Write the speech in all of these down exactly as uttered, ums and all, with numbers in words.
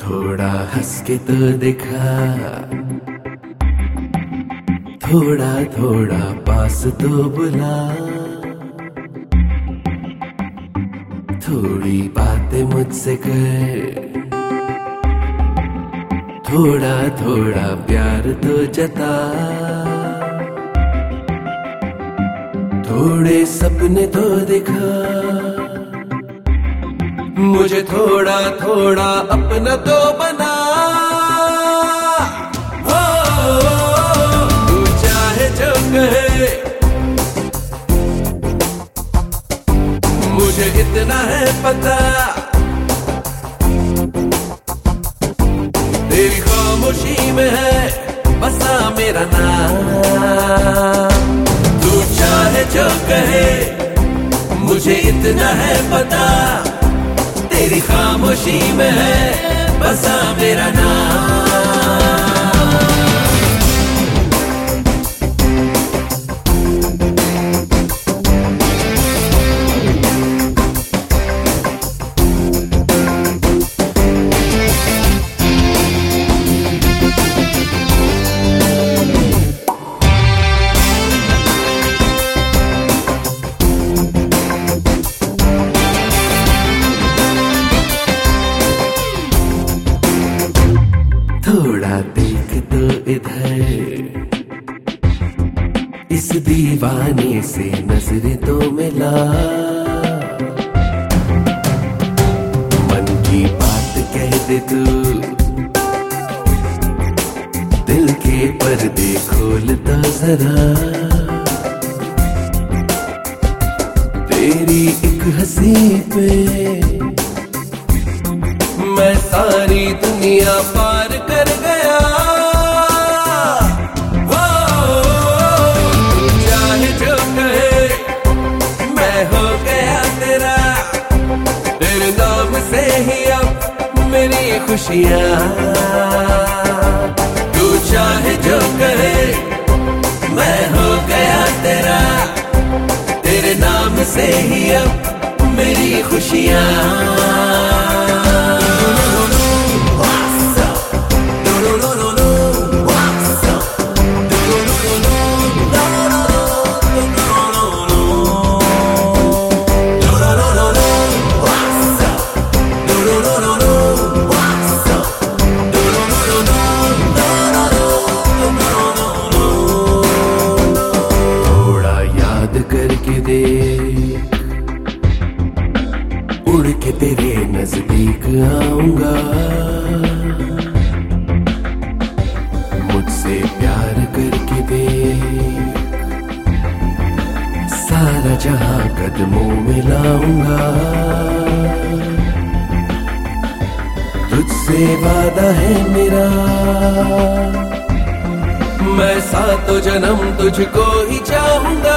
थोड़ा हंस के तो दिखा, थोड़ा थोड़ा पास तो बुला, थोड़ी बातें मुझसे कर, थोड़ा थोड़ा प्यार तो जता, थोड़े सपने तो दिखा, मुझे थोड़ा थोड़ा अपना तो बना। हो तू चाहे जो कहे, मुझे इतना है पता, तेरी खामोशी में है बसा मेरा नाम। तू चाहे जो कहे, मुझे इतना है पता, तेरी खामोशी में है बसा मेरा नाम। थोड़ा देख तो इधर, इस दीवाने से नजर तो मिला, मन की बात कह दे तू, दिल के पर्दे खोल तो जरा, तेरी एक हंसी पे मैं सारी दुनिया पार कर गया। वो तू चाहे जो कहे, मैं हो गया तेरा, तेरे नाम से ही अब मेरी खुशियाँ। तू चाहे जो कहे, मैं हो गया तेरा, तेरे नाम से ही अब मेरी खुशियाँ। करके देख, उड़ के तेरे नजदीक आऊंगा, मुझसे प्यार करके देख, सारा जहां कदमों में लाऊंगा, तुझसे वादा है मेरा, मैं सातों जन्म तुझको ही चाहूंगा।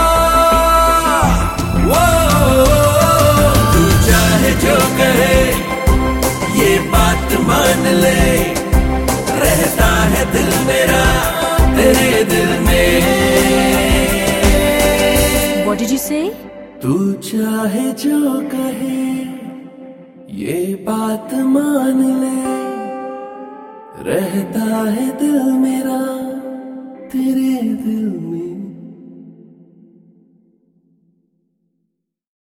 वो तू चाहे जो कहे, ये बात मान ले, रहता है दिल मेरा तेरे दिल में। What did you say? तू चाहे जो कहे, ये बात मान ले, रहता है दिल मेरा तेरे दिल में।